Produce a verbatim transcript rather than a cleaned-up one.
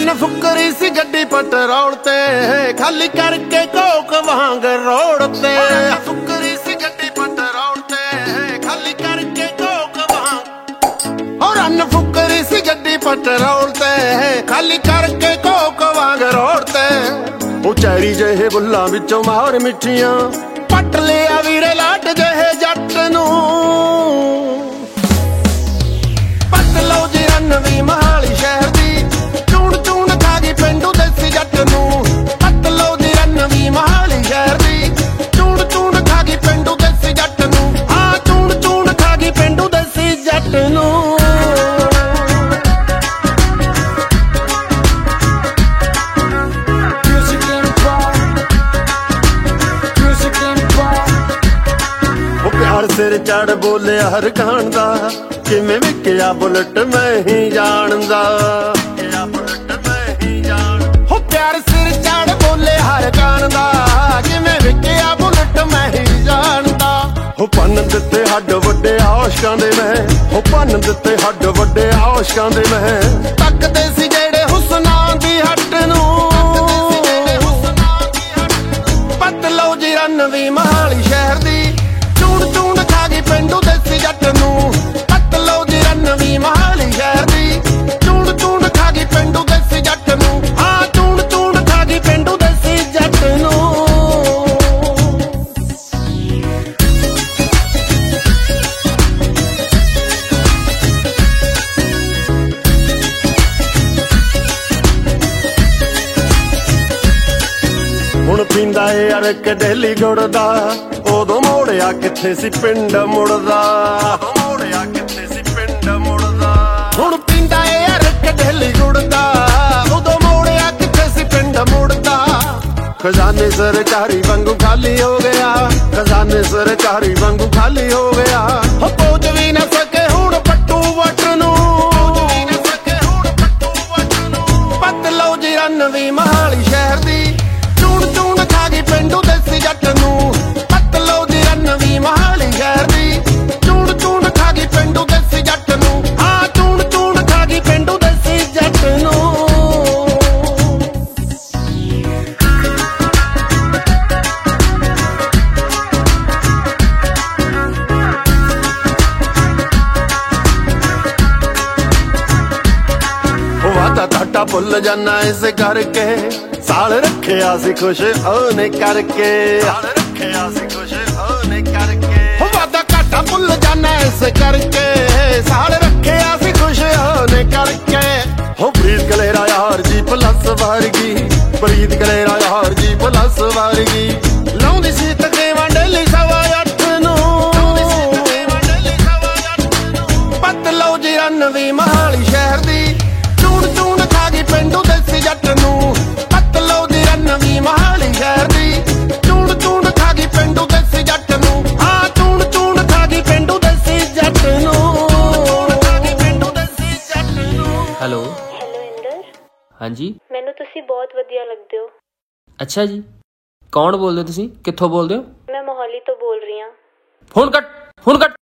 ਰੰਨ ਫੁਕਰੀ ਸੀ ਗੱਡੀ ਪੈਟਰੋਲ ਤੇ, ਖਾਲੀ ਕਰਕੇ ਕੋਕ ਵਾਂਗ ਰੋਡ ਤੇ। ਫੁਕਰੀ ਸੀ ਗੱਡੀ ਪੈਟਰੋਲ ਤੇ, ਖਾਲੀ ਕਰਕੇ ਕੋਕ ਵਾਂਗ। ਹੋ ਰੰਨ ਫੁਕਰੀ ਸੀ ਗੱਡੀ ਪੈਟਰੋਲ ਤੇ, ਖਾਲੀ ਕਰਕੇ ਕੋਕ ਵਾਂਗ ਰੋਡ ਤੇ। ਉਹ ਚੈਰੀ ਜਿਹੇ ਬੁੱਲਾਂ ਵਿੱਚੋਂ ਮਾਰ ਮਿੱਠੀਆਂ, ਪੱਟ ਲਿਆ ਵੀਰੇ ਲਾਟ ਜਿਹੇ ਜੱਟ ਨੂੰ। ਪੱਟ ਲਓ ਜੀ ਨਵੀਂ ਮਹਾਲੀ ਸ਼ਹਿਰ ਦੀ, ਚੂਣ ਚੂਣ ਖਾ ਗਈ ਪਿੰਡੂ ਦੇਸੀ ਜੱਟ ਨੂੰ। ਪੱਟ ਲਓ ਜੀ ਨਵੀਂ ਮਹਾਲੀ ਸ਼ਹਿਰ ਦੀ, ਚੂਣ ਚੂਣ ਖਾ ਗਈ ਪਿੰਡੂ ਦੇਸੀ ਜੱਟ ਨੂੰ। ਹਾਂ ਚੂਣ ਚੂਣ ਖਾ ਗਈ ਪਿੰਡੂ ਦੇਸੀ ਜੱਟ ਨੂੰ। ਸਿਰ ਚੜ ਬੋਲਿਆ ਹਰ ਖਾਨ ਦਾ, ਕਿਵੇਂ ਵਿਕਿਆ ਬੁਲਟ ਮੈਂ ਹੀ ਜਾਣਦਾ। ਬੁਲਟ ਮੈਂ ਹੀ ਜਾਣ ਹੋ ਪਿਆਰ ਸਿਰ ਚੜ ਬੋਲੇ ਹਰ ਖਾਨ ਦਾ, ਕਿਵੇਂ ਵਿਕਿਆ ਬੁਲਟ ਮੈਂ ਹੀ ਜਾਣਦਾ। ਹੋ ਪੰਨ ਦਿੱਤੇ ਹੱਡ ਵੱਡੇ ਆਸ਼ਕਾਂ ਦੇ ਮੈਂ, ਹੋ ਪੰਨ ਦਿੱਤੇ ਹੱਡ ਵੱਡੇ ਆਸ਼ਕਾਂ ਦੇ ਮੈਂ। ਤੱਕਦੇ ਸੀ ਜਿਹੜੇ ਹੁਸਨਾਂ ਦੀ ਹੱਟ ਨੂੰ। ਪੱਟ ਲਓ ਜੀ ਨਵੀਂ ਮਹਾਲੀ ਸ਼ਹਿਰ ਦੀ, ਚੂਣ ਚੂਣ ਖਾ ਗਈ ਪਿੰਡੂ ਦੇਸੀ ਜੱਟ ਨੂੰ। ਪੱਟ ਲਓ ਜੀ ਨਵੀਂ ਮਹਾਲੀ ਸ਼ਹਿਰ ਦੀ, ਚੂਣ ਚੂਣ ਖਾ ਗਈ ਪਿੰਡੂ ਦੇਸੀ ਜੱਟ ਨੂੰ। ਹਾਂ ਚੂਣ ਚੂਣ ਖਾ ਗਈ ਪਿੰਡੂ ਦੇਸੀ ਜੱਟ ਨੂੰ। ਹੁਣ ਪੀਂਦਾ ਏ ਅਰਕ ਡੇਲੀ ਗੁੜਦਾ, ਉਦੋਂ ਮੋੜਿਆ ਕਿੱਥੇ ਸੀ ਪਿੰਡ ਮੁੜਦਾ। ਮੋੜਿਆ ਕਿੱਥੇ ਸੀ ਪਿੰਡ ਮੁੜਦਾ। ਹੁਣ ਪੀਂਦਾ ਏ ਅਰਕ ਡੇਲੀ ਗੁੜਦਾ, ਉਦੋਂ ਮੋੜਿਆ ਕਿੱਥੇ ਸੀ ਪਿੰਡ ਮੁੜਦਾ। ਖਜ਼ਾਨੇ ਸਰਕਾਰੀ ਵਾਂਗੂ ਖਾਲੀ ਹੋ ਗਿਆ, ਖਜ਼ਾਨੇ ਸਰਕਾਰੀ ਵਾਂਗੂ ਖਾਲੀ ਹੋ ਗਿਆ। ਹੋ ਪਹੁੰਚ ਵੀ ਨਾ ਸਕੇ ਹੁਣ ਪੱਟੂ ਵੱਟ ਨੂੰ। ਪੱਟ ਲਓ ਜੀ ਨਵੀਂ ਮਹਾਲੀ ਸ਼ਹਿਰ ਦੀ, ਚੂਣ ਚੂਣ ਖਾ ਗਈ ਪਿੰਡੂ ਦੇਸੀ ਜੱਟ ਨੂੰ। ਪੱਟ ਲਓ ਜੀ ਨਵੀਂ ਮਹਾਲੀ ਸ਼ਹਿਰ ਦੀ, ਚੂਣ ਚੂਣ ਖਾ ਗਈ ਪਿੰਡੂ ਦੇਸੀ ਜੱਟ ਨੂੰ। ਹਾਂ ਚੂਣ ਚੂਣ ਖਾ ਗਈ ਪਿੰਡੂ ਦੇਸੀ ਜੱਟ ਨੂੰ। ਵਾਦਾ ਤੁਹਾਡਾ ਭੁੱਲ ਜਾਣਾ ਇਸ ਕਰਕੇ, ਸਾਲ ਰੱਖਿਆ ਸੀ ਖੁਸ਼ ਉਹਨੇ ਕਰਕੇ। ਸਾਲ ਰੱਖਿਆ ਸੀ ਖੁਸ਼ ਉਹਨੇ ਕਰਕੇ। ਵਾਦਾ ਘਾਟਾ ਭੁੱਲ ਜਾਣਾ ਇਸ ਕਰਕੇ, ਸਾਲ ਰੱਖਿਆ ਸੀ ਖੁਸ਼ ਉਹਨੇ ਕਰਕੇ। ਹੋ ਪ੍ਰੀਤ ਕਲੇਰਾ ਯਾਰ ਜੀ ਪਲੱਸ ਵਰਗੀ, ਪ੍ਰੀਤ ਕਲੇਰਾ ਯਾਰ ਜੀ ਪਲੱਸ ਵਰਗੀ। ਲਾਉਂਦੀ ਸੀ ਤਕਰੀਬਨ ਡੇਲੀ ਸਵਾ ਅੱਠ ਨੂੰ। ਪੱਟ ਲਓ ਜੀ ਨਵੀਂ ਮਹਾਲੀ ਸ਼ਹਿਰ ਦੀ, ਚੂਣ ਚੂਣ ਖਾ ਗਈ ਪਿੰਡੂ ਦੇਸੀ ਜੱਟ ਨੂੰ। ਪੱਟ ਲਓ ਜੀ ਨਵੀਂ ਮਹਾਲੀ ਸ਼ਹਿਰ ਦੀ, ਚੂਣ ਚੂਣ ਖਾ ਗਈ ਪਿੰਡੂ ਦੇਸੀ ਜੱਟ ਨੂੰ। ਹਾਂ ਚੂਣ ਚੂਣ ਖਾ ਗਈ ਪਿੰਡੂ ਦੇਸੀ ਜੱਟ ਨੂੰ। Hello hello Inder. ਹਾਂਜੀ ਮੈਨੂੰ ਤੁਸੀਂ ਬਹੁਤ ਵਧੀਆ ਲੱਗਦੇ ਹੋ। ਅੱਛਾ ਜੀ, ਕੌਣ ਬੋਲਦੇ ਹੋ ਤੁਸੀਂ? ਕਿੱਥੋਂ ਬੋਲਦੇ ਹੋ? ਮੈਂ ਮੋਹਾਲੀ ਤੋਂ ਬੋਲ ਰਹੀ ਹਾਂ। ਫੋਨ ਕੱਟ, ਫੋਨ ਕੱਟ।